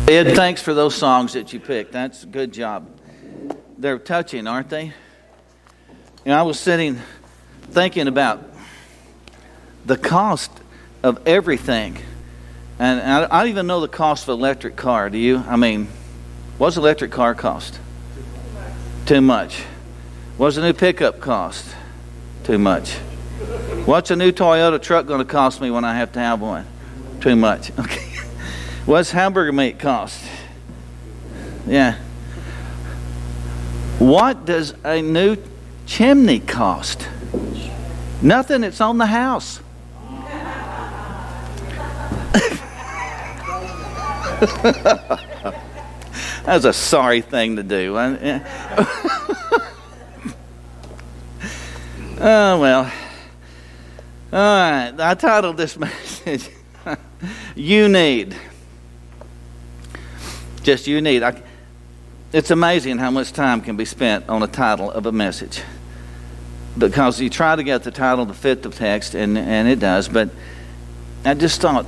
Ed, thanks for those songs that you picked. That's a good job. They're touching, aren't they? You know, I was sitting thinking about the cost of everything. And I don't even know the cost of an electric car. Do you? I mean, what's an electric car cost? Too much. What's a new pickup cost? Too much. What's a new Toyota truck going to cost me when I have to have one? Too much. Okay. What's hamburger meat cost? Yeah. What does a new chimney cost? Nothing. It's on the house. That's a sorry thing to do. Oh, well. All right. I titled this message, You Need. Just you need. It's amazing how much time can be spent on a title of a message. Because you try to get the title to fit the text, and it does. But I just thought,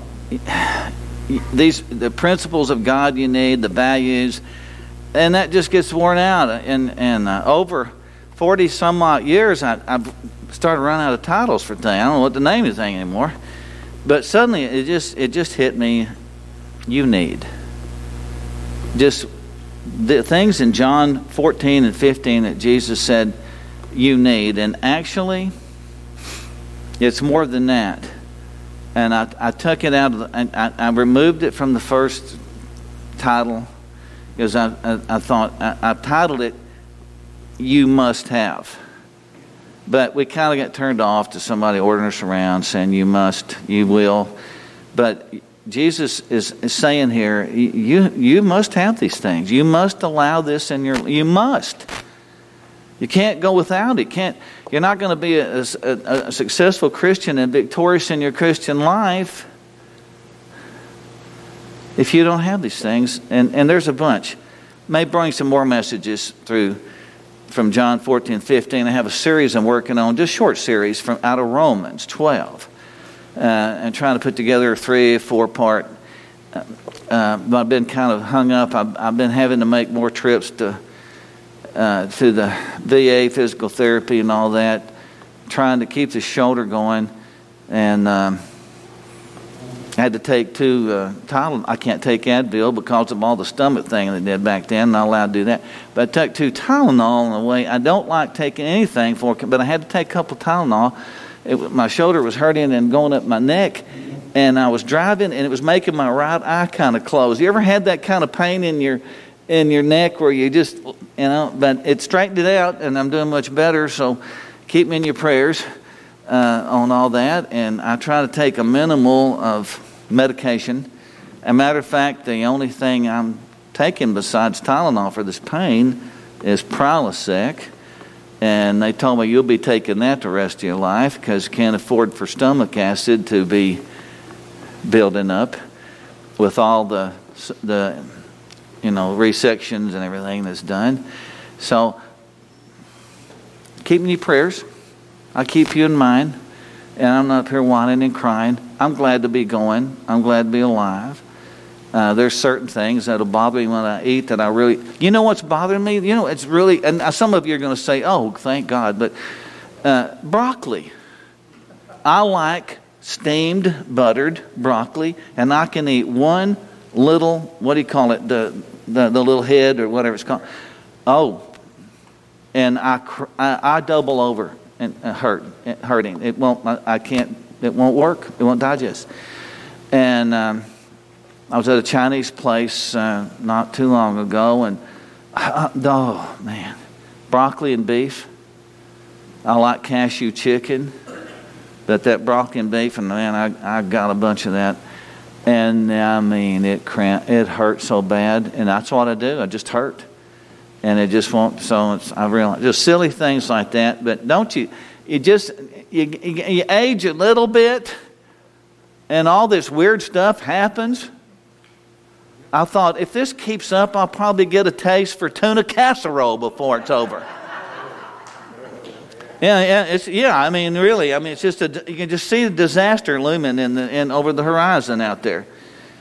the principles of God you need, the values, and that just gets worn out. And over 40 some odd years, I've started running out of titles for things. I don't know what to name anything anymore. But suddenly it just hit me. You need. Just the things in John 14 and 15 that Jesus said you need. And actually, it's more than that. And I took it out of I removed it from the first title because I thought I titled it You Must Have. But we kind of got turned off to somebody ordering us around saying you must, you will. But Jesus is saying here, you must have these things. You must allow this in your. You must. You can't go without it. You're not going to be a successful Christian and victorious in your Christian life if you don't have these things. And there's a bunch. May bring some more messages through from John 14, 15. I have a series I'm working on, just short series from out of Romans 12. And trying to put together a 3 or 4 part. I've been kind of hung up. I've been having to make more trips to the VA, physical therapy and all that, trying to keep the shoulder going. And I had to take 2 Tylenol. I can't take Advil because of all the stomach thing they did back then. Not allowed to do that. But I took 2 Tylenol on the way. I don't like taking anything for it, but I had to take a couple Tylenol. My shoulder was hurting and going up my neck, and I was driving, and it was making my right eye kind of close. You ever had that kind of pain in your neck where you just, but it straightened it out, and I'm doing much better, so keep me in your prayers on all that. And I try to take a minimal of medication. As a matter of fact, the only thing I'm taking besides Tylenol for this pain is Prilosec. And they told me you'll be taking that the rest of your life because you can't afford for stomach acid to be building up with all the resections and everything that's done. So keep me in your prayers. I keep you in mind. And I'm not up here whining and crying. I'm glad to be going. I'm glad to be alive. There's certain things that'll bother me when I eat that I really... You know what's bothering me? It's really... And some of you are going to say, oh, thank God. But broccoli. I like steamed, buttered broccoli. And I can eat one little... What do you call it? The little head or whatever it's called. Oh. And I double over and hurting. It won't... I can't... It won't work. It won't digest. And... I was at a Chinese place not too long ago, and oh man, broccoli and beef. I like cashew chicken, but that broccoli and beef, and man, I got a bunch of that, and I mean it hurt so bad, and that's what I do. I just hurt, and it just won't. So I realize just silly things like that. But don't you? You age a little bit, and all this weird stuff happens. I thought, if this keeps up, I'll probably get a taste for tuna casserole before it's over. I mean, really, it's just you can just see the disaster looming in over the horizon out there.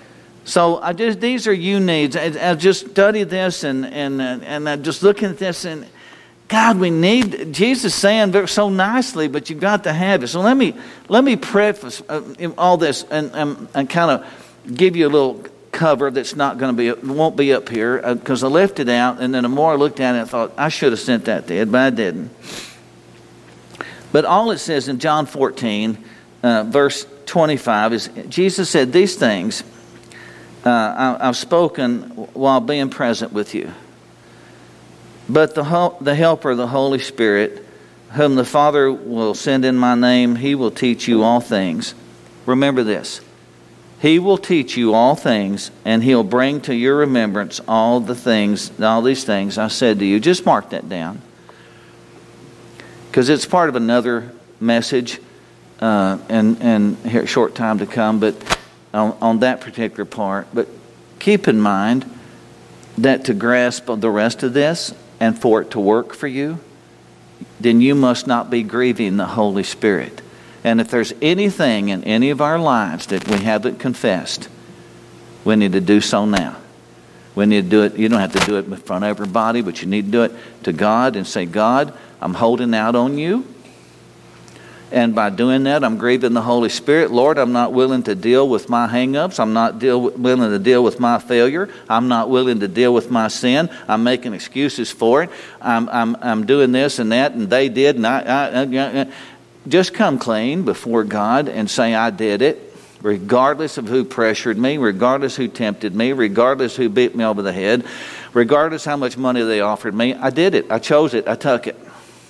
So these are you needs. I just studied this and I'm just looking at this and God, we need Jesus saying so nicely, but you've got to have it. So let me preface all this and kind of give you a little cover that's not going to be, won't be up here because I left it out, and then the more I looked at it, I thought I should have sent that to Ed, but I didn't. But all it says in John 14, verse 25 is Jesus said, "These things I've spoken while being present with you. But the Helper, the Holy Spirit, whom the Father will send in my name, he will teach you all things." Remember this. He will teach you all things, and he'll bring to your remembrance all these things I said to you. Just mark that down, because it's part of another message, and here a short time to come, but on that particular part. But keep in mind that to grasp the rest of this and for it to work for you, then you must not be grieving the Holy Spirit. And if there's anything in any of our lives that we haven't confessed, we need to do so now. We need to do it. You don't have to do it in front of everybody, but you need to do it to God and say, "God, I'm holding out on you. And by doing that, I'm grieving the Holy Spirit. Lord, I'm not willing to deal with my hang-ups. I'm not willing to deal with my failure. I'm not willing to deal with my sin. I'm making excuses for it. I'm doing this and that, and they did, and I just come clean before God and say, I did it, regardless of who pressured me, regardless who tempted me, regardless who beat me over the head, regardless how much money they offered me. I did it. I chose it. I took it.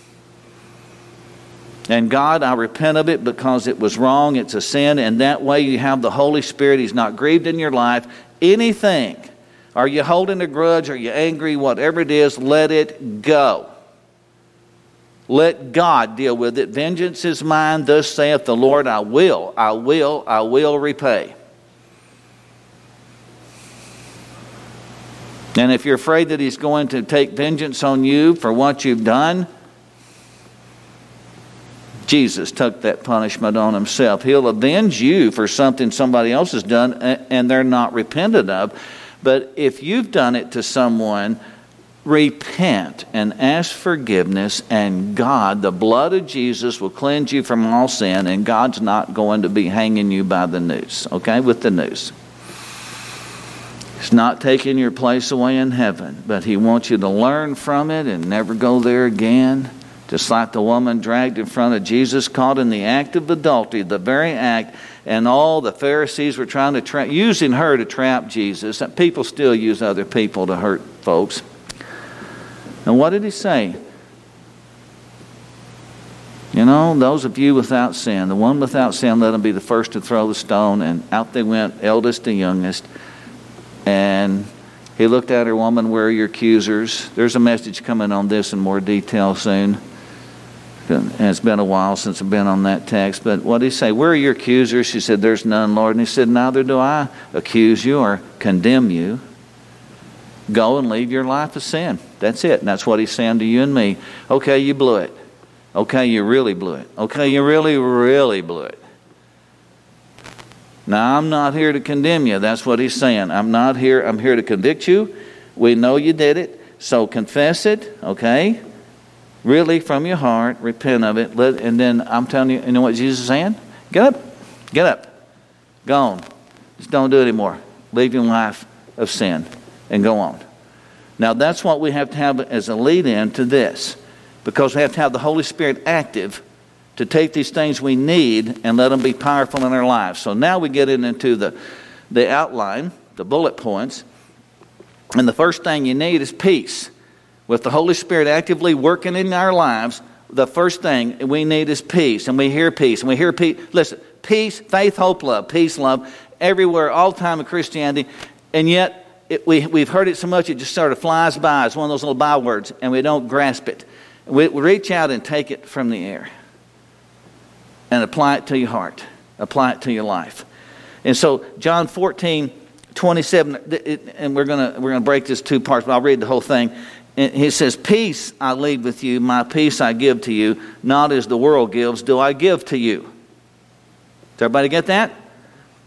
And God, I repent of it because it was wrong. It's a sin. And that way you have the Holy Spirit. He's not grieved in your life. Anything. Are you holding a grudge? Are you angry? Whatever it is, let it go. Let God deal with it. Vengeance is mine, thus saith the Lord. I will repay. And if you're afraid that he's going to take vengeance on you for what you've done, Jesus took that punishment on himself. He'll avenge you for something somebody else has done and they're not repentant of. But if you've done it to someone, repent and ask forgiveness, and God, the blood of Jesus, will cleanse you from all sin, and God's not going to be hanging you by the noose, okay, with the noose. He's not taking your place away in heaven, but he wants you to learn from it and never go there again. Just like the woman dragged in front of Jesus, caught in the act of adultery, the very act, and all the Pharisees were trying to using her to trap Jesus. And people still use other people to hurt folks. And what did he say? You know, those of you without sin, the one without sin, let him be the first to throw the stone. And out they went, eldest to youngest. And he looked at her, woman, where are your accusers? There's a message coming on this in more detail soon. And it's been a while since I've been on that text. But what did he say? Where are your accusers? She said, there's none, Lord. And he said, neither do I accuse you or condemn you. Go and leave your life of sin. That's it. And that's what he's saying to you and me. Okay, you blew it. Okay, you really blew it. Okay, you really, really blew it. Now, I'm not here to condemn you. That's what he's saying. I'm not here. I'm here to convict you. We know you did it. So confess it, okay? Really, from your heart, repent of it. And then I'm telling you, you know what Jesus is saying? Get up. Get up. Go on. Just don't do it anymore. Leave your life of sin and go on. Now, that's what we have to have as a lead-in to this. Because we have to have the Holy Spirit active to take these things we need and let them be powerful in our lives. So now we get into the outline, the bullet points. And the first thing you need is peace. With the Holy Spirit actively working in our lives, the first thing we need is peace. And we hear peace. And we hear peace. Listen, peace, faith, hope, love. Peace, love. Everywhere, all the time in Christianity. And yet, we've heard it so much it just sort of flies by. It's one of those little bywords. And we don't grasp it. We reach out and take it from the air. And apply it to your heart. Apply it to your life. And so, John 14:27, and we're gonna break this two parts, but I'll read the whole thing. And he says, peace I leave with you, my peace I give to you, not as the world gives, do I give to you. Does everybody get that?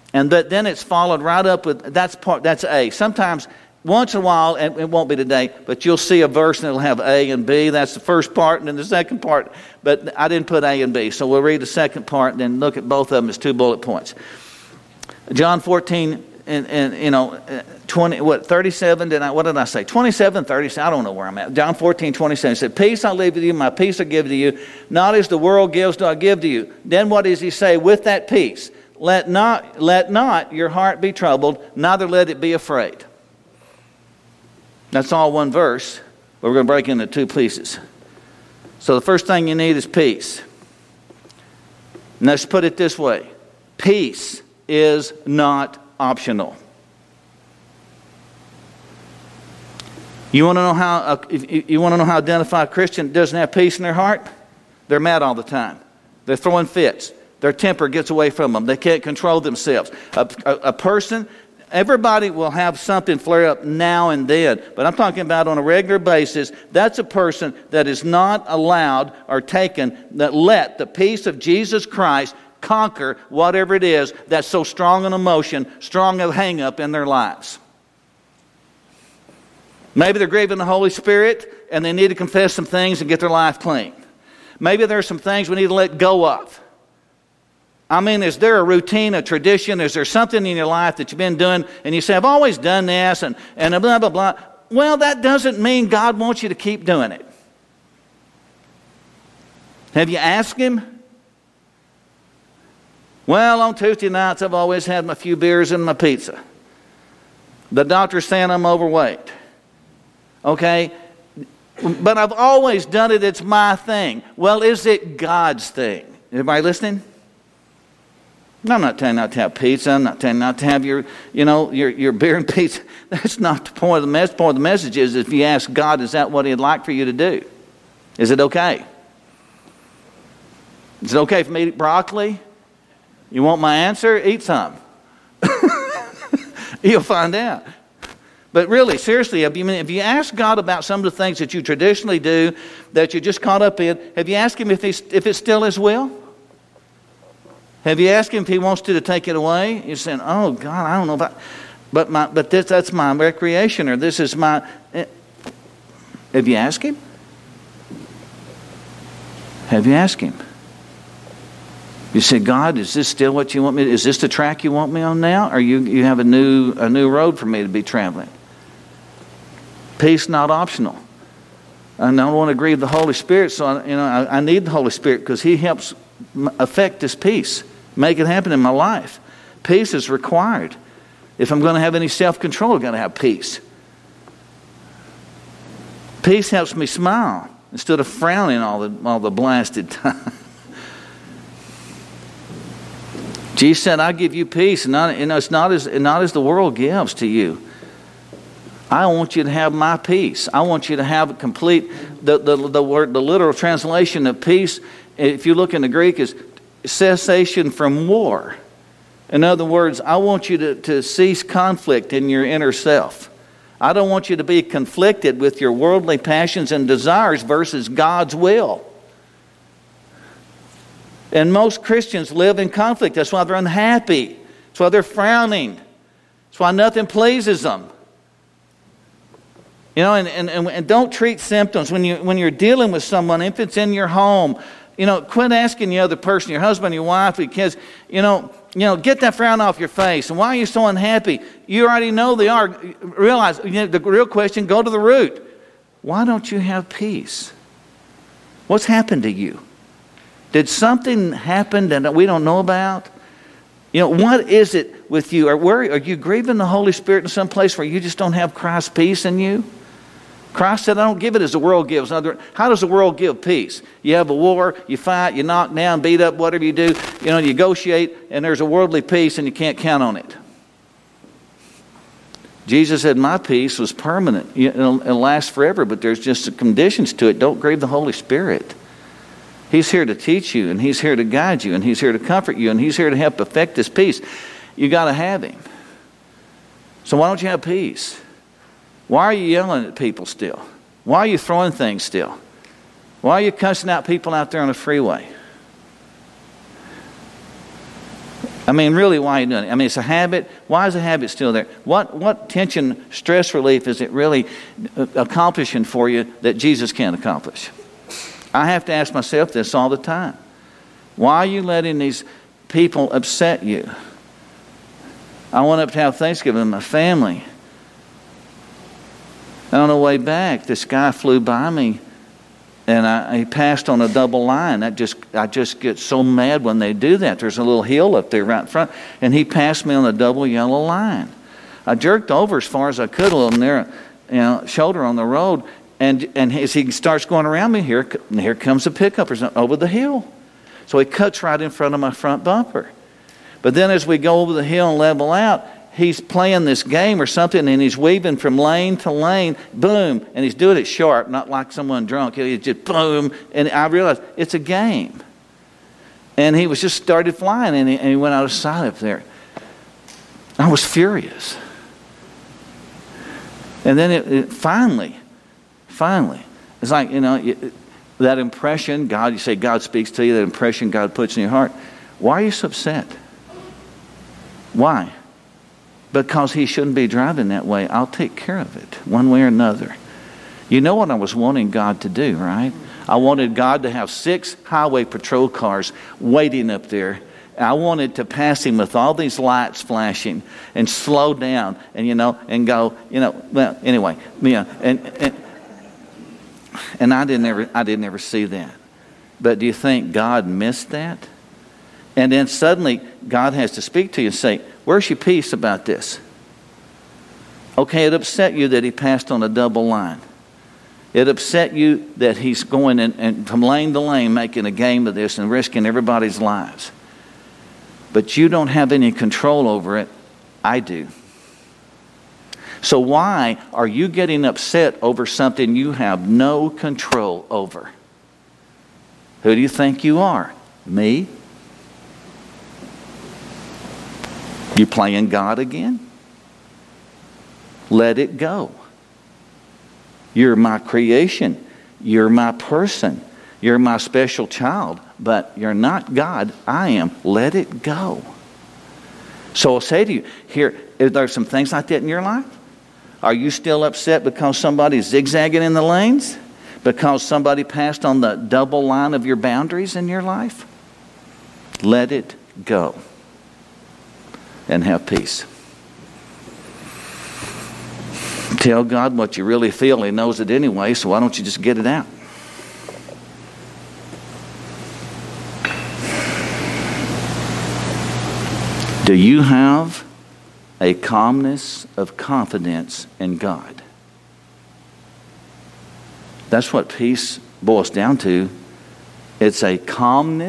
And then it's followed right up with, that's A. Sometimes, once in a while, and it won't be today, but you'll see a verse and it'll have A and B. That's the first part, and then the second part. But I didn't put A and B. So we'll read the second part and then look at both of them as 2 bullet points. John 14 and 37, what did I say? 27, 37, I don't know where I'm at. John 14, 27 said, peace I leave with you, my peace I give to you. Not as the world gives do I give to you. Then what does he say? With that peace, let not your heart be troubled, neither let it be afraid. That's all one verse, but we're going to break it into 2 pieces. So the first thing you need is peace. And let's put it this way. Peace is not optional. You want to know how to identify a Christian that doesn't have peace in their heart? They're mad all the time. They're throwing fits. Their temper gets away from them. They can't control themselves. A person, everybody will have something flare up now and then, but I'm talking about on a regular basis. That's a person that is not allowed or taken, that let the peace of Jesus Christ conquer whatever it is that's so strong an emotion, strong a hang-up in their lives. Maybe they're grieving the Holy Spirit and they need to confess some things and get their life clean. Maybe there's some things we need to let go of. I mean, is there a routine, a tradition? Is there something in your life that you've been doing and you say, I've always done this and blah, blah, blah. Well, that doesn't mean God wants you to keep doing it. Have you asked Him? Well, on Tuesday nights, I've always had my few beers and my pizza. The doctor's saying I'm overweight. Okay? But I've always done it. It's my thing. Well, is it God's thing? Everybody listening? I'm not telling you not to have pizza. I'm not telling you not to have your beer and pizza. That's not the point of the message. The point of the message is if you ask God, is that what He'd like for you to do? Is it okay? Is it okay for me to eat broccoli? You want my answer? Eat some. You'll find out. But really, seriously, if you ask God about some of the things that you traditionally do, that you're just caught up in, have you asked Him if it's still His will? Have you asked Him if He wants to take it away? You're saying, oh, God, I don't know about... But that's my recreation, or this is my... Have you asked Him? Have you asked Him? You say, God, is this still what you want me to... Is this the track you want me on now? Or you have a new road for me to be traveling? Peace not optional. And I don't want to grieve the Holy Spirit, so I need the Holy Spirit because He helps affect this peace, make it happen in my life. Peace is required. If I'm going to have any self-control, I've got to have peace. Peace helps me smile instead of frowning all the blasted time. Jesus said, I give you peace, and it's not as the world gives to you. I want you to have my peace. I want you to have a complete, the word, the literal translation of peace, if you look in the Greek, is cessation from war. In other words, I want you to cease conflict in your inner self. I don't want you to be conflicted with your worldly passions and desires versus God's will. And most Christians live in conflict. That's why they're unhappy. That's why they're frowning. That's why nothing pleases them. And don't treat symptoms when you're dealing with someone. If it's in your home, quit asking the other person, your husband, your wife, your kids. Get that frown off your face. And why are you so unhappy? You already know they are. Realize the real question. Go to the root. Why don't you have peace? What's happened to you? Did something happen that we don't know about? What is it with you? Are you grieving the Holy Spirit in some place where you just don't have Christ's peace in you? Christ said, I don't give it as the world gives. How does the world give peace? You have a war, you fight, you knock down, beat up, whatever you do. You negotiate, and there's a worldly peace, and you can't count on it. Jesus said, my peace was permanent. It'll last forever, but there's just some conditions to it. Don't grieve the Holy Spirit. He's here to teach you, and He's here to guide you, and He's here to comfort you, and He's here to help perfect this peace. You got to have Him. So why don't you have peace? Why are you yelling at people still? Why are you throwing things still? Why are you cussing out people out there on the freeway? I mean, really, why are you doing it? I mean, it's a habit. Why is a habit still there? What tension, stress relief is it really accomplishing for you that Jesus can't accomplish? I have to ask myself this all the time. Why are you letting these people upset you? I went up to have Thanksgiving with my family. On the way back, this guy flew by me, and he passed on a double line. I just get so mad when they do that. There's a little hill up there right in front, and he passed me on a double yellow line. I jerked over as far as I could, a little near, shoulder on the road, and as he starts going around me, here comes a pickup over the hill. So he cuts right in front of my front bumper. But then as we go over the hill and level out, he's playing this game or something, and he's weaving from lane to lane, boom, and he's doing it sharp, not like someone drunk. He's just boom, and I realized it's a game. And he was just started flying, and he went out of sight up there. I was furious. And then it finally, it's like, that impression, you say God speaks to you, that impression God puts in your heart. Why are you so upset? Why? Because he shouldn't be driving that way. I'll take care of it one way or another. You know what I was wanting God to do, right? I wanted God to have 6 highway patrol cars waiting up there. I wanted to pass him with all these lights flashing and slow down and and go, well, anyway, and I didn't ever see that. But do you think God missed that? And then suddenly God has to speak to you and say, where's your peace about this? Okay, it upset you that he passed on a double line. It upset you that he's going and from lane to lane making a game of this and risking everybody's lives. But you don't have any control over it. I do. So why are you getting upset over something you have no control over? Who do you think you are? Me? You playing God again? Let it go. You're my creation. You're my person. You're my special child. But you're not God. I am. Let it go. So I'll say to you, here, are there some things like that in your life? Are you still upset because somebody's zigzagging in the lanes? Because somebody passed on the double line of your boundaries in your life? Let it go. And have peace. Tell God what you really feel. He knows it anyway, so why don't you just get it out? Do you have a calmness of confidence in God? That's what peace boils down to. It's a calm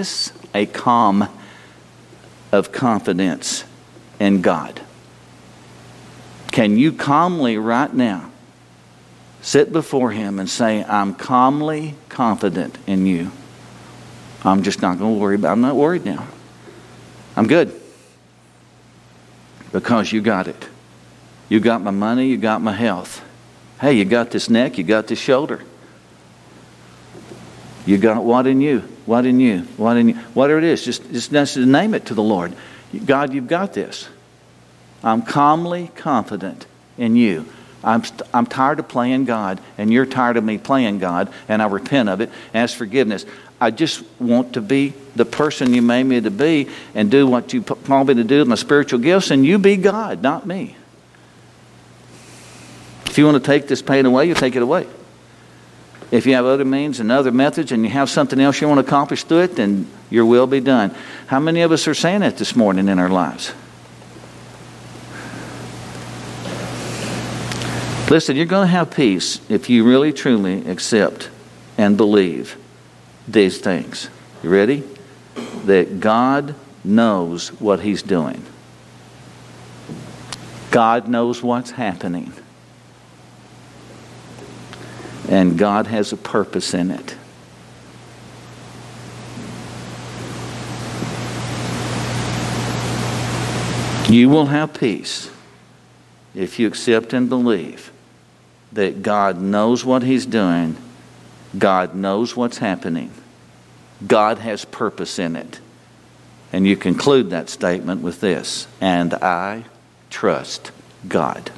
of confidence in God. Can you calmly right now sit before him and say, I'm calmly confident in you. I'm just not going to worry about it. I'm not worried now. I'm good. Because you got it. You got my money, you got my health. Hey, you got this neck, you got this shoulder. You got what in you? What in you? What in you? Whatever it is, just name it to the Lord. God, you've got this. I'm calmly confident in you. I'm tired of playing God, and you're tired of me playing God, and I repent of it. Ask forgiveness. I just want to be the person you made me to be and do what you called me to do with my spiritual gifts, and you be God, not me. If you want to take this pain away, you take it away. If you have other means and other methods and you have something else you want to accomplish through it, then your will be done. How many of us are saying that this morning in our lives? Listen, you're going to have peace if you really truly accept and believe these things. You ready? That God knows what He's doing. God knows what's happening. And God has a purpose in it. You will have peace if you accept and believe that God knows what He's doing. God knows what's happening. God has purpose in it. And you conclude that statement with this: and I trust God.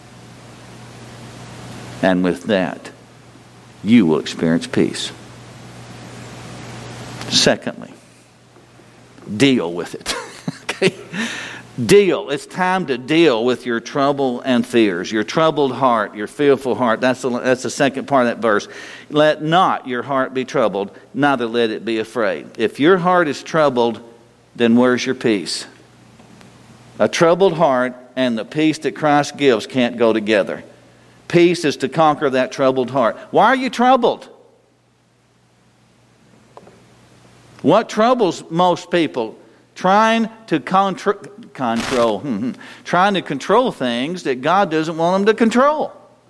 And with that, you will experience peace. Secondly, deal with it. Okay? Deal. It's time to deal with your trouble and fears, your troubled heart, your fearful heart. That's the second part of that verse. Let not your heart be troubled, neither let it be afraid. If your heart is troubled, then where's your peace? A troubled heart and the peace that Christ gives can't go together. Peace is to conquer that troubled heart. Why are you troubled? What troubles most people? Trying to trying to control things that God doesn't want them to control.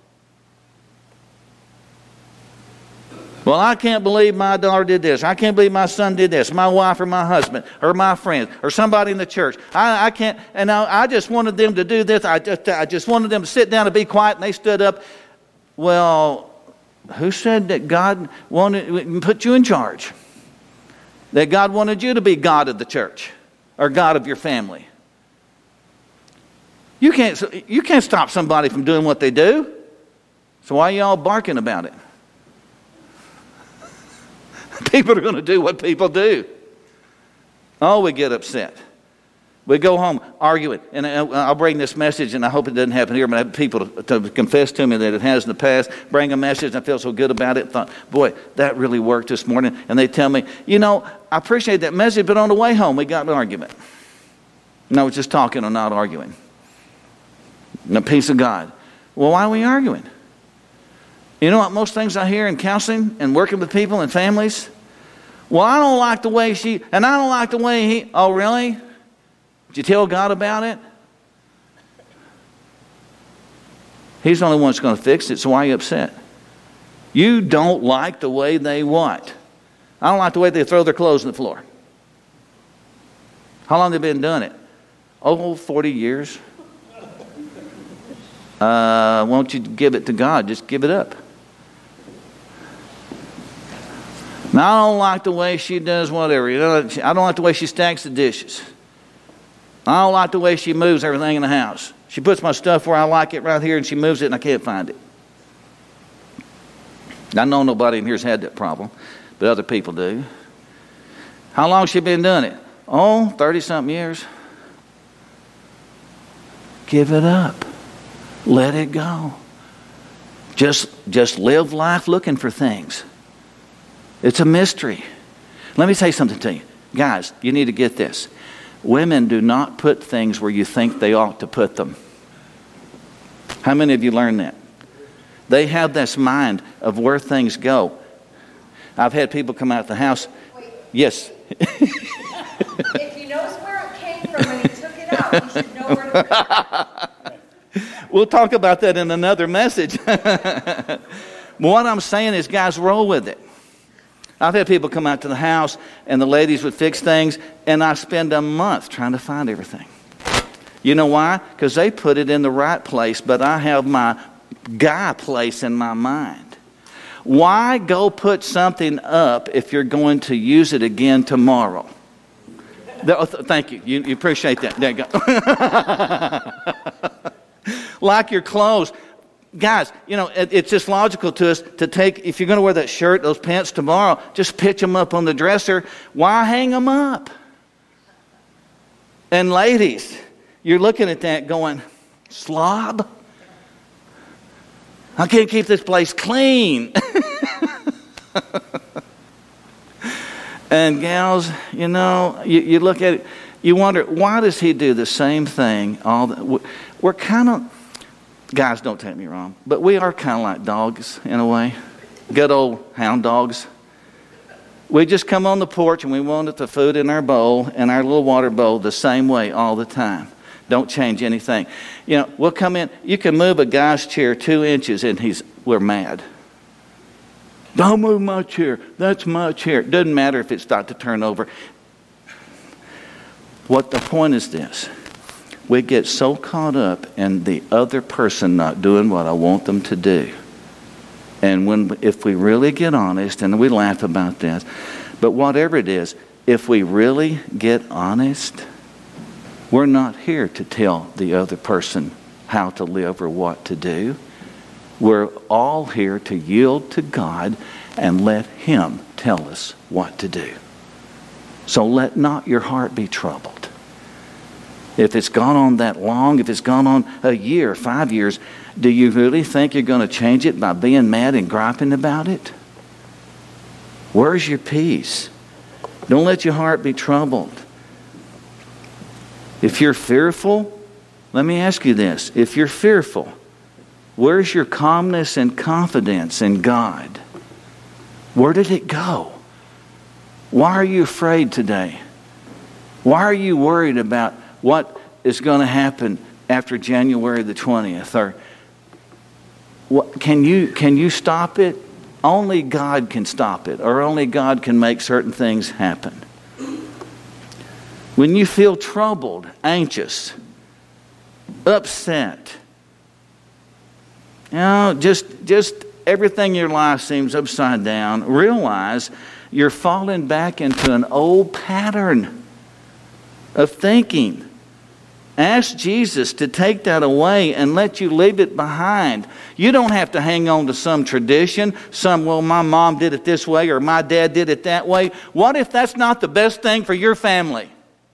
Well, I can't believe my daughter did this. I can't believe my son did this. My wife or my husband or my friend or somebody in the church. I can't. And I just wanted them to do this. I just wanted them to sit down and be quiet, and they stood up. Well, who said that God wanted put you in charge? That God wanted you to be God of the church or God of your family. You can't stop somebody from doing what they do. So why are y'all barking about it? People are going to do what people do. Oh, we get upset. We go home arguing. And I'll bring this message, and I hope it doesn't happen here, but I have people to confess to me that it has in the past. Bring a message, and I feel so good about it. Thought, boy, that really worked this morning. And they tell me, I appreciate that message, but on the way home, we got an argument. And I was just talking or not arguing. And the peace of God. Well, why are we arguing? You know what most things I hear in counseling and working with people and families? Well, I don't like the way she, and I don't like the way he. Oh, really? Did you tell God about it? He's the only one that's going to fix it, so why are you upset? You don't like the way they what? I don't like the way they throw their clothes on the floor. How long have they been doing it? Oh, 40 years. Won't you give it to God? Just give it up. Now, I don't like the way she does whatever. I don't like the way she stacks the dishes. I don't like the way she moves everything in the house. She puts my stuff where I like it right here, and she moves it, and I can't find it. I know nobody in here's had that problem, but other people do. How long has she been doing it? Oh, 30-something years. Give it up. Let it go. Just live life looking for things. It's a mystery. Let me say something to you. Guys, you need to get this. Women do not put things where you think they ought to put them. How many of you learned that? They have this mind of where things go. I've had people come out the house. Wait. Yes. If he knows where it came from when he took it out, he should know where to put it. We'll talk about that in another message. But what I'm saying is, guys, roll with it. I've had people come out to the house, and the ladies would fix things, and I spend a month trying to find everything. You know why? Because they put it in the right place, but I have my guy place in my mind. Why go put something up if you're going to use it again tomorrow? Thank you. You appreciate that. There you go. Like your clothes. Guys, it's just logical to us to take, if you're going to wear that shirt, those pants tomorrow, just pitch them up on the dresser. Why hang them up? And ladies, you're looking at that going, slob? I can't keep this place clean. And gals, you look at it, you wonder, why does he do the same thing? We're kind of, guys, don't take me wrong, but we are kind of like dogs in a way. Good old hound dogs. We just come on the porch and we want the food in our bowl and our little water bowl the same way all the time. Don't change anything. We'll come in. You can move a guy's chair 2 inches and we're mad. Don't move my chair. That's my chair. It doesn't matter if it's starting to turn over. What the point is this. We get so caught up in the other person not doing what I want them to do. And if we really get honest, and we laugh about this, but whatever it is, if we really get honest, we're not here to tell the other person how to live or what to do. We're all here to yield to God and let Him tell us what to do. So let not your heart be troubled. If it's gone on that long, if it's gone on a year, 5 years, do you really think you're going to change it by being mad and griping about it? Where's your peace? Don't let your heart be troubled. If you're fearful, let me ask you this. If you're fearful, where's your calmness and confidence in God? Where did it go? Why are you afraid today? Why are you worried about what is going to happen after January the 20th? Or can you stop it? Only God can stop it, or only God can make certain things happen. When you feel troubled, anxious, upset, just everything in your life seems upside down, realize you're falling back into an old pattern of thinking. Ask Jesus to take that away and let you leave it behind. You don't have to hang on to some tradition, well, my mom did it this way or my dad did it that way. What if that's not the best thing for your family?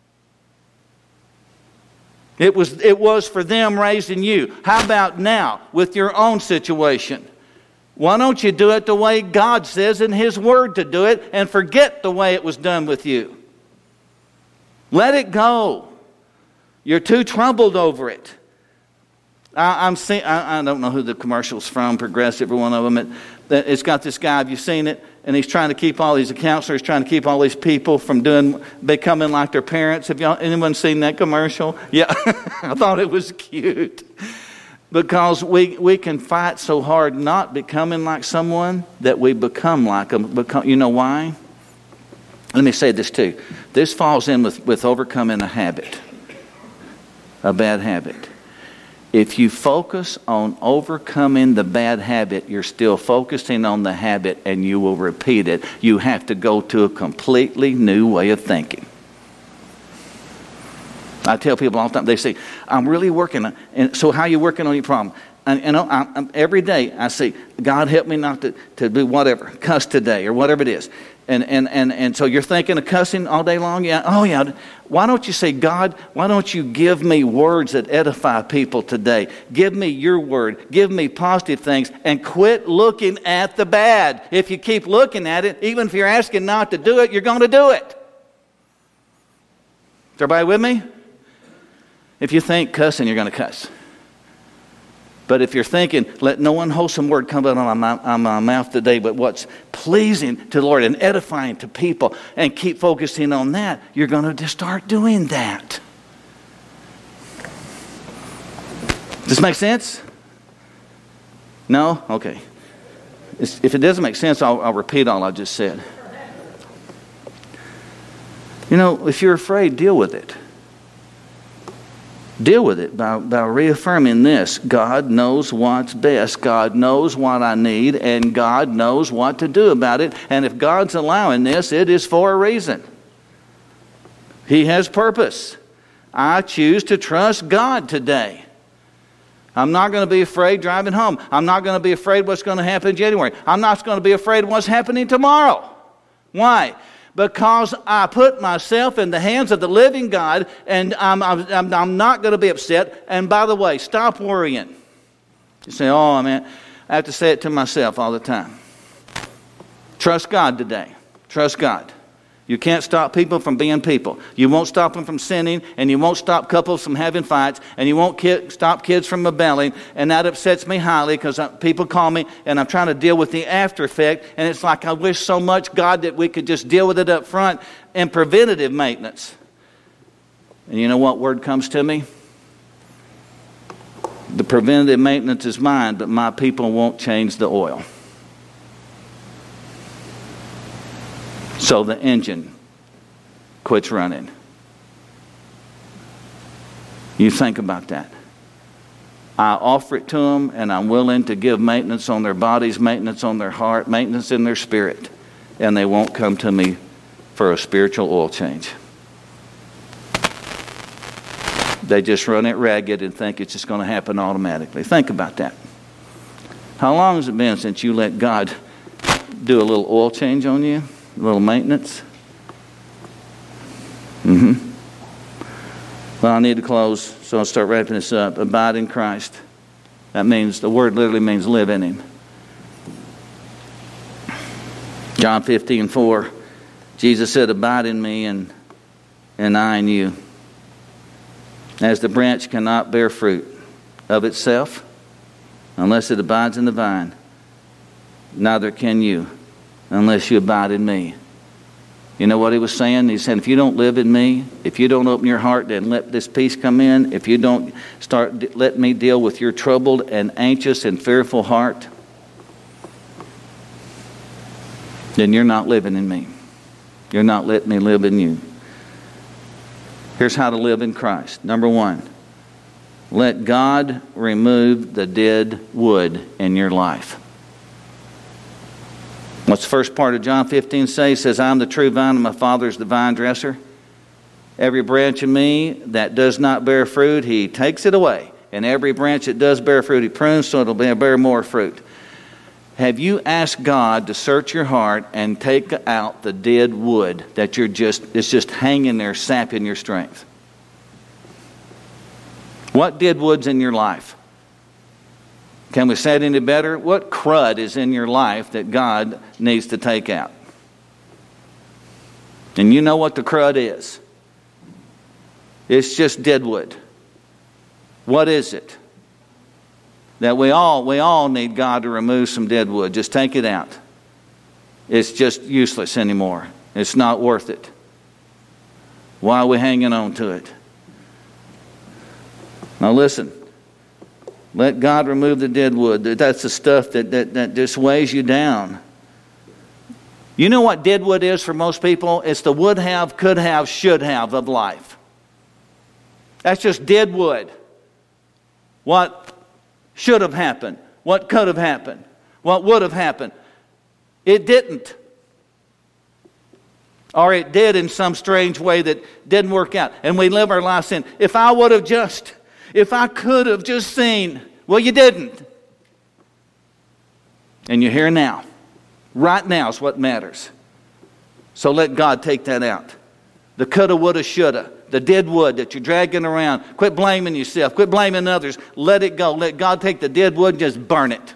It was for them raising you. How about now with your own situation? Why don't you do it the way God says in His Word to do it and forget the way it was done with you? Let it go. You're too troubled over it. I don't know who the commercial's from, Progressive or one of them. It's got this guy, have you seen it? And he's trying to keep all these counselors, trying to keep all these people from becoming like their parents. Have anyone seen that commercial? Yeah, I thought it was cute. Because we can fight so hard not becoming like someone that we become like them. You know why? Let me say this too. This falls in with overcoming a habit. A bad habit. If you focus on overcoming the bad habit, you're still focusing on the habit and you will repeat it. You have to go to a completely new way of thinking. I tell people all the time, they say, I'm really working. And so how are you working on your problem? And every day I say, God help me not to do whatever, cuss today or whatever it is. And so you're thinking of cussing all day long? Yeah. Oh, yeah. Why don't you say, God, why don't you give me words that edify people today? Give me your word. Give me positive things. And quit looking at the bad. If you keep looking at it, even if you're asking not to do it, you're going to do it. Is everybody with me? If you think cussing, you're going to cuss. But if you're thinking, let no unwholesome word come out on my mouth today, but what's pleasing to the Lord and edifying to people, and keep focusing on that, you're going to just start doing that. Does this make sense? No? Okay. If it doesn't make sense, I'll repeat all I just said. If you're afraid, deal with it. Deal with it by reaffirming this. God knows what's best. God knows what I need, and God knows what to do about it. And if God's allowing this, it is for a reason. He has purpose. I choose to trust God today. I'm not going to be afraid driving home. I'm not going to be afraid what's going to happen in January. I'm not going to be afraid what's happening tomorrow. Why? Because I put myself in the hands of the living God, and I'm not going to be upset. And by the way, stop worrying. You say, oh, man, I have to say it to myself all the time. Trust God today. Trust God. You can't stop people from being people. You won't stop them from sinning, and you won't stop couples from having fights, and you won't stop kids from rebelling, and that upsets me highly because people call me, and I'm trying to deal with the after effect, and it's like I wish so much, God, that we could just deal with it up front and preventative maintenance. And you know what word comes to me? The preventative maintenance is mine, but my people won't change the oil. So the engine quits running. You think about that. I offer it to them, and I'm willing to give maintenance on their bodies, maintenance on their heart, maintenance in their spirit, and they won't come to me for a spiritual oil change. They just run it ragged and think it's just going to happen automatically. Think about that. How long has it been since you let God do a little oil change on you? A little maintenance? Well, I need to close, so I'll start wrapping this up. Abide in Christ. That means, the word literally means live in Him. John 15:4, Jesus said, abide in me and I in you. As the branch cannot bear fruit of itself unless it abides in the vine, neither can you unless you abide in me. You know what he was saying? He said, if you don't live in me, if you don't open your heart and let this peace come in, if you don't start let me deal with your troubled and anxious and fearful heart, then you're not living in me. You're not letting me live in you. Here's how to live in Christ. Number one, let God remove the dead wood in your life. What's the first part of John 15 say? He says, I'm the true vine and my Father is the vine dresser. Every branch in me that does not bear fruit, He takes it away. And every branch that does bear fruit, He prunes so it'll bear more fruit. Have you asked God to search your heart and take out the dead wood that it's just hanging there, sapping your strength? What dead wood's in your life? Can we say it any better? What crud is in your life that God needs to take out? And you know what the crud is. It's just dead wood. What is it? That we all need God to remove some dead wood. Just take it out. It's just useless anymore. It's not worth it. Why are we hanging on to it? Now listen. Let God remove the dead wood. That's the stuff that just weighs you down. You know what dead wood is for most people? It's the would have, could have, should have of life. That's just dead wood. What should have happened? What could have happened? What would have happened? It didn't. Or it did in some strange way that didn't work out. And we live our lives saying, if I could have just seen. Well, you didn't. And you're here now. Right now is what matters. So let God take that out. The coulda, woulda, shoulda. The dead wood that you're dragging around. Quit blaming yourself. Quit blaming others. Let it go. Let God take the dead wood and just burn it.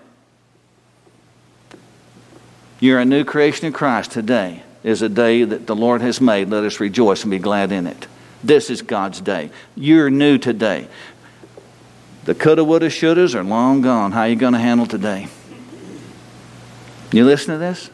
You're a new creation in Christ. Today is a day that the Lord has made. Let us rejoice and be glad in it. This is God's day. You're new today. The coulda, woulda, shouldas are long gone. How are you going to handle today? You listen to this?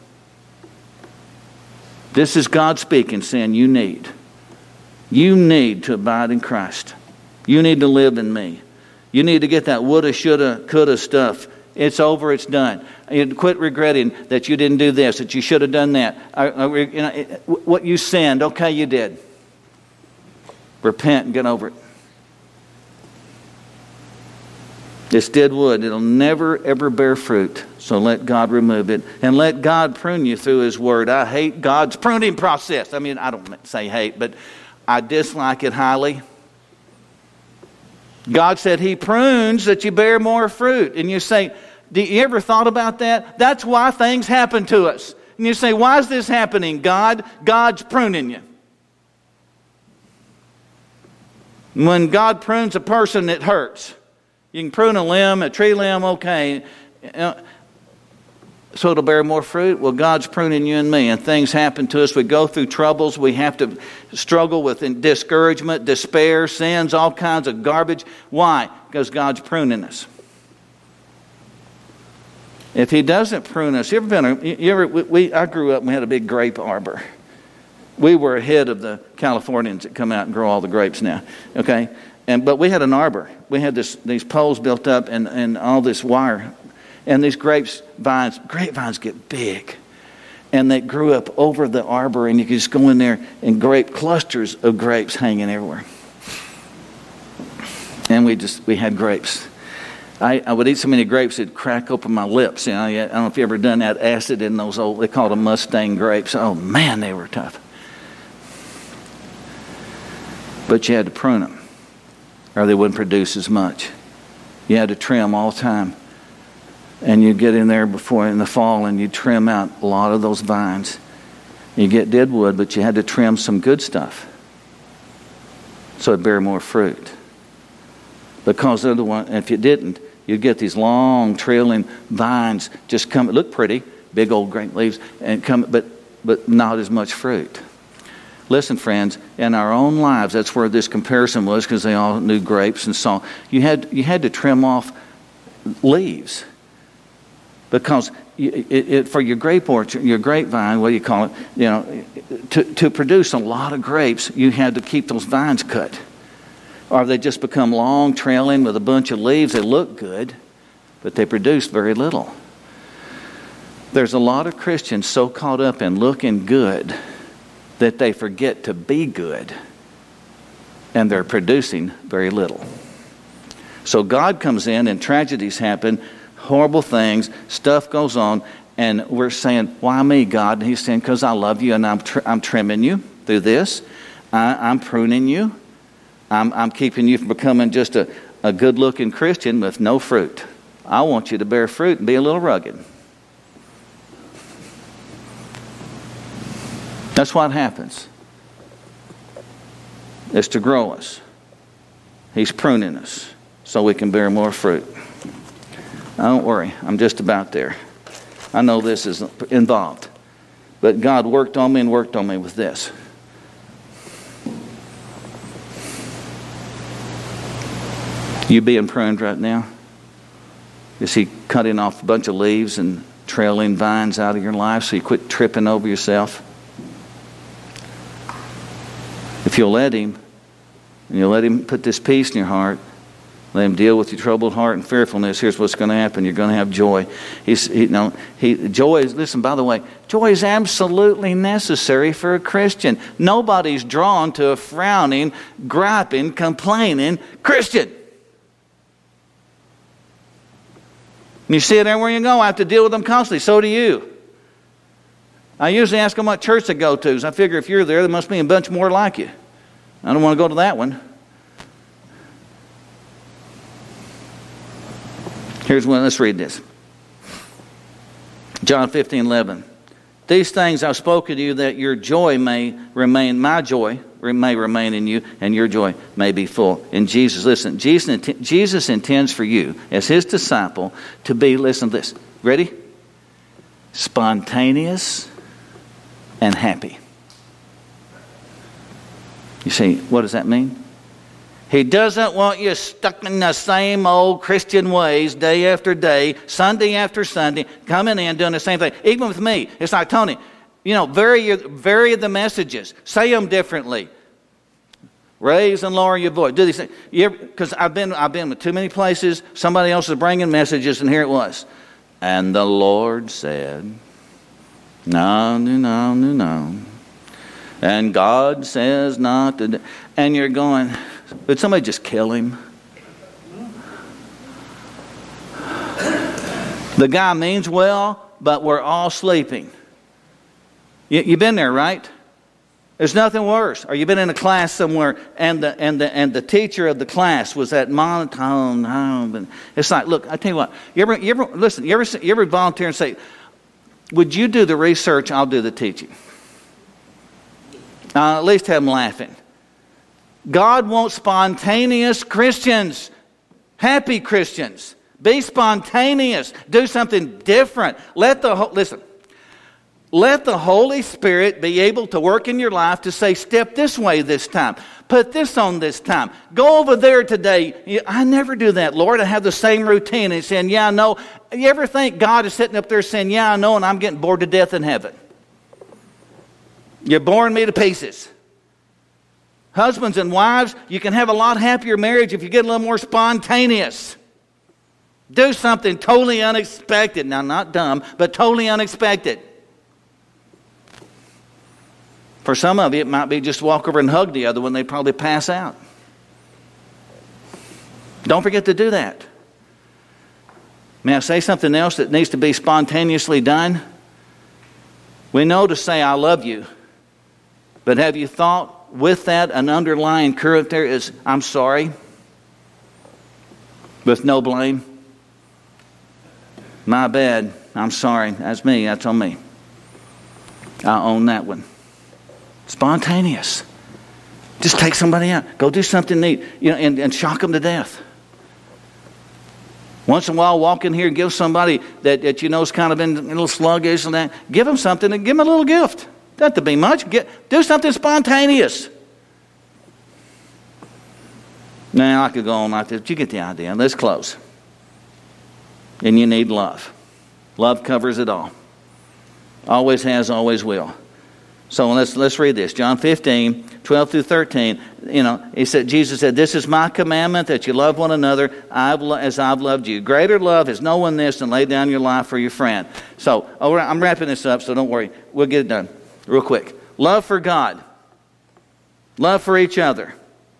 This is God speaking, saying you need to abide in Christ. You need to live in me. You need to get that woulda, shoulda, coulda stuff. It's over, it's done. You quit regretting that you didn't do this, that you should have done that. What you sinned, okay, you did. Repent and get over it. It's dead wood. It'll never, ever bear fruit. So let God remove it. And let God prune you through His Word. I hate God's pruning process. I mean, I don't say hate, but I dislike it highly. God said He prunes that you bear more fruit. And you say, do you ever thought about that? That's why things happen to us. And you say, why is this happening, God? God's pruning you. When God prunes a person, it hurts. You can prune a limb, a tree limb, okay. So it'll bear more fruit. Well, God's pruning you and me, and things happen to us. We go through troubles. We have to struggle with discouragement, despair, sins, all kinds of garbage. Why? Because God's pruning us. If He doesn't prune us, I grew up and we had a big grape arbor. We were ahead of the Californians that come out and grow all the grapes now. Okay. But we had an arbor. We had these poles built up and all this wire. And these grapevines get big. And they grew up over the arbor, and you could just go in there and clusters of grapes hanging everywhere. And we had grapes. I would eat so many grapes it'd crack open my lips. You know, I don't know if you ever done that acid in those old, they called them Mustang grapes. Oh man, they were tough. But you had to prune them, or they wouldn't produce as much. You had to trim all the time. And you get in there before in the fall and you trim out a lot of those vines. You get dead wood, but you had to trim some good stuff so it'd bear more fruit. Because otherwise, if you didn't, you'd get these long trailing vines just come, look pretty, big old great leaves, and come, but not as much fruit. Listen, friends, in our own lives, that's where this comparison was, because they all knew grapes and saw. You had to trim off leaves. Because for your grape orchard, your grapevine, what do you call it? To produce a lot of grapes, you had to keep those vines cut. Or they just become long, trailing with a bunch of leaves. They look good, but they produce very little. There's a lot of Christians so caught up in looking good that they forget to be good, and they're producing very little. So God comes in and tragedies happen, horrible things, stuff goes on, and we're saying, why me, God? And He's saying, because I love you and I'm trimming you through this. I'm pruning you. I'm keeping you from becoming just a good-looking Christian with no fruit. I want you to bear fruit and be a little rugged. That's what happens. It's to grow us. He's pruning us so we can bear more fruit. Now, don't worry, I'm just about there. I know this is involved. But God worked on me and worked on me with this. You being pruned right now? Is He cutting off a bunch of leaves and trailing vines out of your life so you quit tripping over yourself? If you'll let Him, and you'll let Him put this peace in your heart, let Him deal with your troubled heart and fearfulness, here's what's going to happen. You're going to have joy. Joy is, listen, by the way, joy is absolutely necessary for a Christian. Nobody's drawn to a frowning, griping, complaining Christian. And you see it everywhere you go. I have to deal with them constantly. So do you. I usually ask them what church they go to. So I figure if you're there must be a bunch more like you. I don't want to go to that one. Here's one. Let's read this. John 15:11. These things I've spoken to you that your joy may remain, my joy may remain in you, and your joy may be full. In Jesus, listen, Jesus intends for you as His disciple to be, listen to this, ready? Spontaneous and happy. You see, what does that mean? He doesn't want you stuck in the same old Christian ways day after day, Sunday after Sunday, coming in doing the same thing. Even with me, it's like, Tony, vary the messages. Say them differently. Raise and lower your voice. Do these things. Because I've been with too many places. Somebody else is bringing messages, and here it was. And the Lord said, no. And God says not to. And you're going, would somebody just kill him? The guy means well, but we're all sleeping. You've been there, right? There's nothing worse. Or you've been in a class somewhere, and the teacher of the class was that monotone. It's like, look, I tell you what. You ever volunteer and say, would you do the research? I'll do the teaching. At least have them laughing. God wants spontaneous Christians, happy Christians. Be spontaneous. Do something different. Let the Holy Spirit be able to work in your life to say, step this way this time. Put this on this time. Go over there today. I never do that, Lord. I have the same routine. And he's saying, yeah, I know. You ever think God is sitting up there saying, yeah, I know, and I'm getting bored to death in heaven? You're boring me to pieces. Husbands and wives, you can have a lot happier marriage if you get a little more spontaneous. Do something totally unexpected. Now, not dumb, but totally unexpected. For some of you, it might be just walk over and hug the other one. They'd probably pass out. Don't forget to do that. May I say something else that needs to be spontaneously done? We know to say, I love you. But have you thought with that, an underlying current there is, I'm sorry, with no blame. My bad. I'm sorry. That's me. That's on me. I own that one. Spontaneous. Just take somebody out. Go do something neat, and shock them to death. Once in a while, walk in here and give somebody that you know's kind of been a little sluggish and that. Give them something and give them a little gift. Doesn't have to be much. Do something spontaneous. Now, I could go on like this, but you get the idea. Let's close. And you need love. Love covers it all. Always has, always will. So let's read this. John 15, 12 through 13. Jesus said, this is my commandment, that you love one another as I've loved you. Greater love has no one this than lay down your life for your friend. So I'm wrapping this up, so don't worry. We'll get it done real quick. Love for God. Love for each other.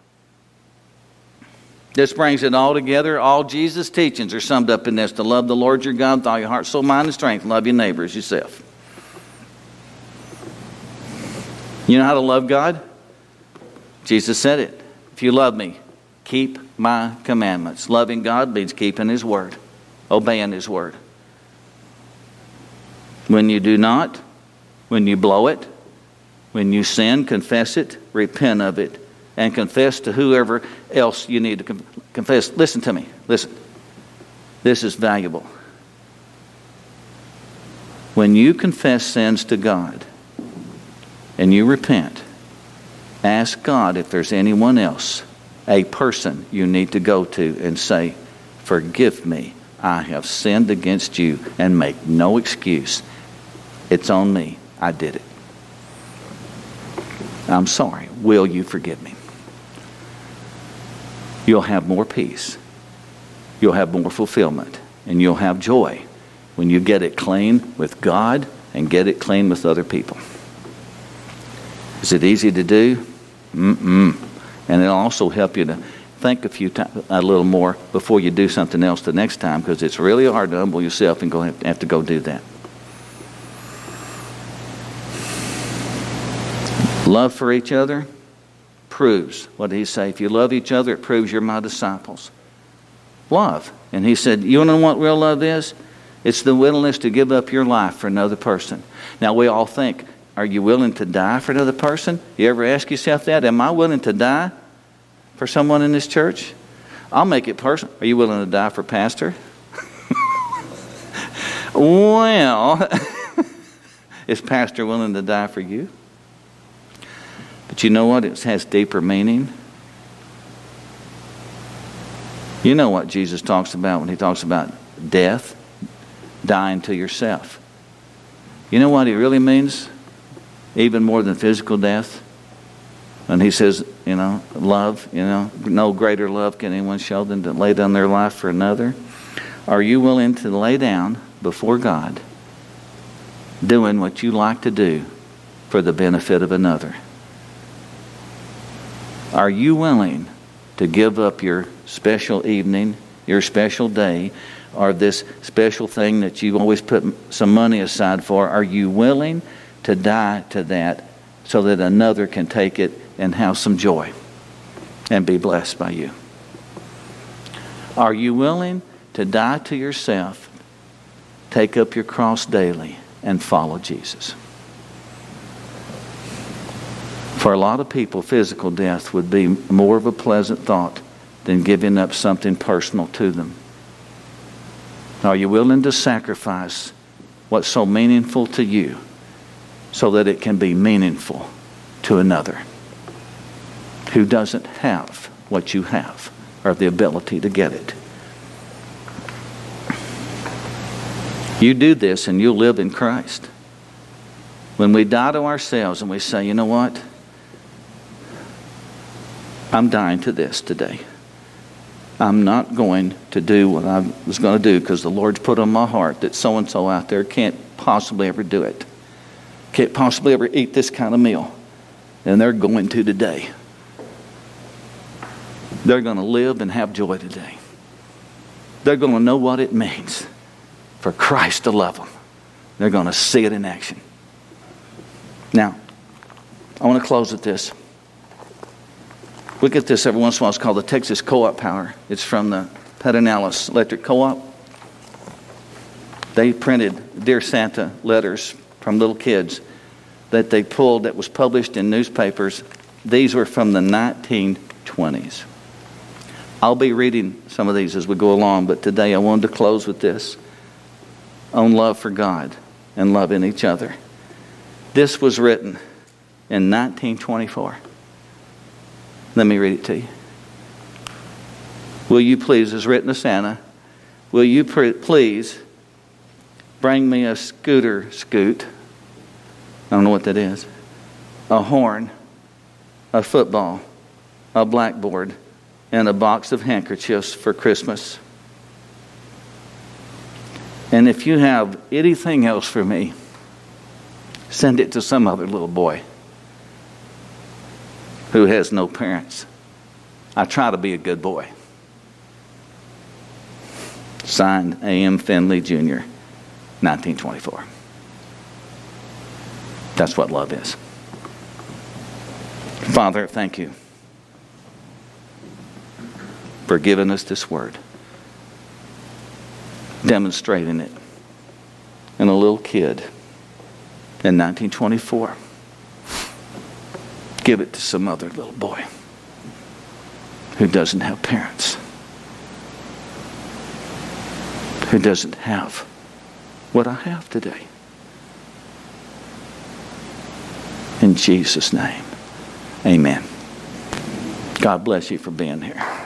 This brings it all together. All Jesus' teachings are summed up in this. To love the Lord your God with all your heart, soul, mind, and strength. Love your neighbor as yourself. You know how to love God? Jesus said it. If you love me, keep my commandments. Loving God means keeping His word, obeying His word. When you do not, when you blow it, when you sin, confess it, repent of it, and confess to whoever else you need to confess. Listen to me. Listen. This is valuable. When you confess sins to God and you repent, ask God if there's anyone else, a person you need to go to and say, forgive me, I have sinned against you, and make no excuse. It's on me. I did it. I'm sorry. Will you forgive me? You'll have more peace. You'll have more fulfillment. And you'll have joy when you get it clean with God and get it clean with other people. Is it easy to do? And it'll also help you to think a little more before you do something else the next time, because it's really hard to humble yourself and have to go do that. Love for each other proves, what did he say? If you love each other, it proves you're my disciples. Love. And he said, you want to know what real love is? It's the willingness to give up your life for another person. Now we all think, are you willing to die for another person? You ever ask yourself that? Am I willing to die for someone in this church? I'll make it personal. Are you willing to die for pastor? Well, is pastor willing to die for you? But you know what? It has deeper meaning. You know what Jesus talks about when he talks about death, dying to yourself. You know what he really means? Even more than physical death. And he says, love, no greater love can anyone show than to lay down their life for another. Are you willing to lay down before God, doing what you like to do for the benefit of another? Are you willing to give up your special evening, your special day, or this special thing that you've always put some money aside for? Are you willing to die to that so that another can take it and have some joy and be blessed by you? Are you willing to die to yourself, take up your cross daily, and follow Jesus? For a lot of people, physical death would be more of a pleasant thought than giving up something personal to them. Are you willing to sacrifice what's so meaningful to you so that it can be meaningful to another who doesn't have what you have or the ability to get it? You do this and you'll live in Christ. When we die to ourselves and we say, you know what? I'm dying to this today. I'm not going to do what I was going to do because the Lord's put on my heart that so-and-so out there can't possibly ever do it. Can't possibly ever eat this kind of meal. And they're going to today. They're going to live and have joy today. They're going to know what it means for Christ to love them. They're going to see it in action. Now, I want to close with this. We get this every once in a while. It's called the Texas Co-op Power. It's from the Pedernales Electric Co-op. They printed Dear Santa letters from little kids that they pulled that was published in newspapers. These were from the 1920s. I'll be reading some of these as we go along, but today I wanted to close with this on love for God and loving each other. This was written in 1924. Let me read it to you. Will you please, it's written to Santa, will you please bring me a scoot? I don't know what that is. A horn, a football, a blackboard, and a box of handkerchiefs for Christmas. And if you have anything else for me, send it to some other little boy who has no parents. I try to be a good boy. Signed, A.M. Finley, Jr., 1924. That's what love is. Father, thank you for giving us this word, demonstrating it in a little kid in 1924. Give it to some other little boy who doesn't have parents, who doesn't have what I have today. In Jesus' name, amen. God bless you for being here.